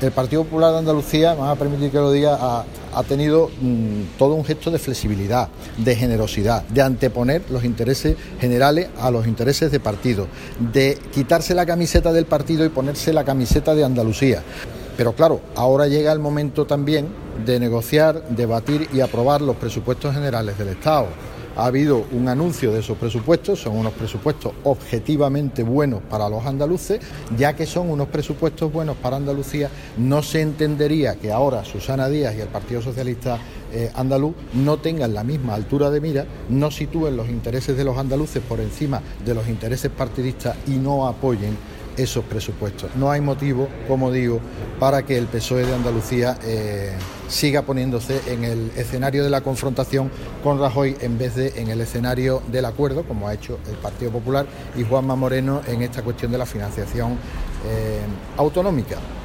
El Partido Popular de Andalucía, me van a permitir que lo diga, ha tenido todo un gesto de flexibilidad, de generosidad, de anteponer los intereses generales a los intereses de partido, de quitarse la camiseta del partido y ponerse la camiseta de Andalucía. Pero claro, ahora llega el momento también de negociar, debatir y aprobar los presupuestos generales del Estado. Ha habido un anuncio de esos presupuestos, son unos presupuestos objetivamente buenos para los andaluces, ya que son unos presupuestos buenos para Andalucía, no se entendería que ahora Susana Díaz y el Partido Socialista andaluz no tengan la misma altura de mira, no sitúen los intereses de los andaluces por encima de los intereses partidistas y no apoyen esos presupuestos. No hay motivo, como digo, para que el PSOE de Andalucía siga poniéndose en el escenario de la confrontación con Rajoy en vez de en el escenario del acuerdo, como ha hecho el Partido Popular y Juanma Moreno en esta cuestión de la financiación autonómica.